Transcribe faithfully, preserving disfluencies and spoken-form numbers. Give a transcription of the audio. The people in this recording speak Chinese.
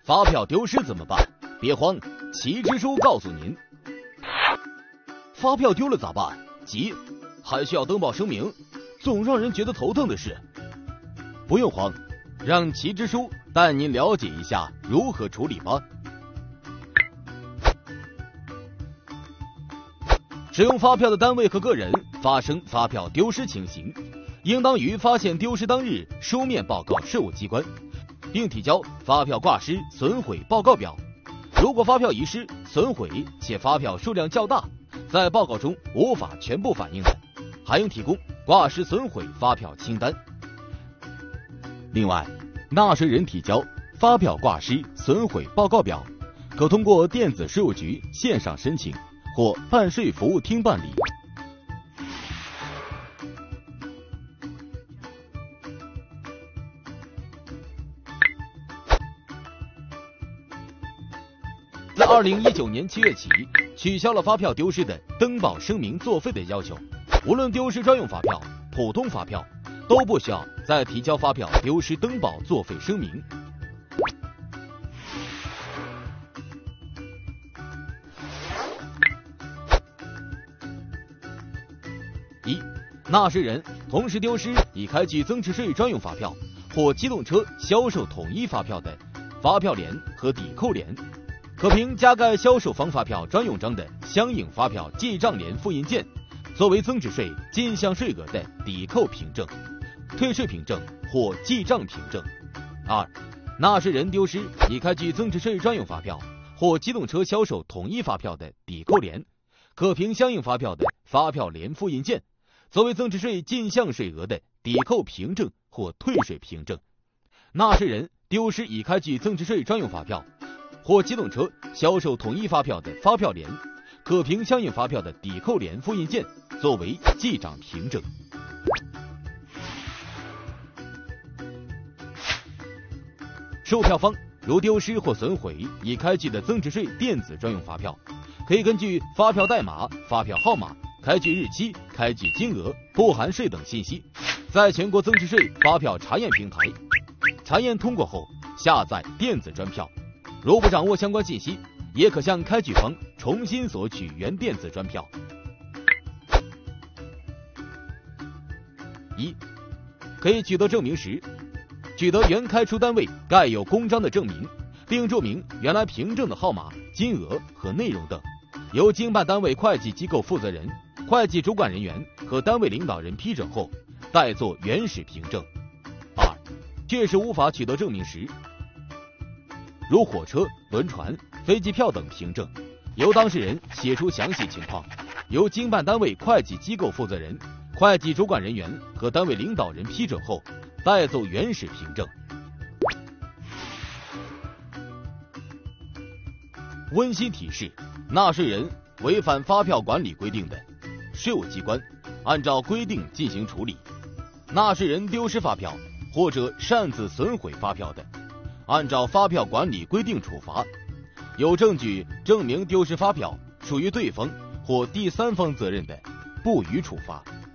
发票丢失怎么办？别慌，奇之书告诉您。发票丢了咋办？急，还需要登报声明，总让人觉得头疼的事。不用慌，让奇之书带您了解一下如何处理吧。使用发票的单位和个人发生发票丢失情形，应当于发现丢失当日书面报告税务机关，并提交发票挂失、损毁报告表。如果发票遗失、损毁且发票数量较大，在报告中无法全部反映的，还应提供挂失损毁发票清单。另外，纳税人提交发票挂失损毁报告表，可通过电子税务局线上申请或办税服务厅办理。自二零一九年七月起，取消了发票丢失的登报声明作废的要求，无论丢失专用发票、普通发票，都不需要再提交发票丢失登报作废声明。一、纳税人同时丢失已开具增值税专用发票或机动车销售统一发票的发票联和抵扣联，可凭加盖销售方发票专用章的相应发票记账联复印件，作为增值税进项税额的抵扣凭证、退税凭证或记账凭证。二、纳税人丢失已开具增值税专用发票或机动车销售统一发票的抵扣联，可凭相应发票的发票联复印件，作为增值税进项税额的抵扣凭证或退税凭证。纳税人丢失已开具增值税专用发票或机动车销售统一发票的发票联，可凭相应发票的抵扣联复印件作为记账凭证。售票方如丢失或损毁已开具的增值税电子专用发票，可以根据发票代码、发票号码、开具日期、开具金额、不含税等信息，在全国增值税发票查验平台查验通过后下载电子专票。如不掌握相关信息，也可向开具方重新索取原电子专票。一、可以取得证明时，取得原开出单位盖有公章的证明，并注明原来凭证的号码、金额和内容等，由经办单位会计机构负责人、会计主管人员和单位领导人批准后，代作原始凭证。二、确实无法取得证明时，如火车、轮船、飞机票等凭证，由当事人写出详细情况，由经办单位会计机构负责人、会计主管人员和单位领导人批准后，代作原始凭证。温馨提示：纳税人违反发票管理规定的，税务机关按照规定进行处理；纳税人丢失发票或者擅自损毁发票的，按照发票管理规定处罚。有证据证明丢失发票属于对方或第三方责任的，不予处罚。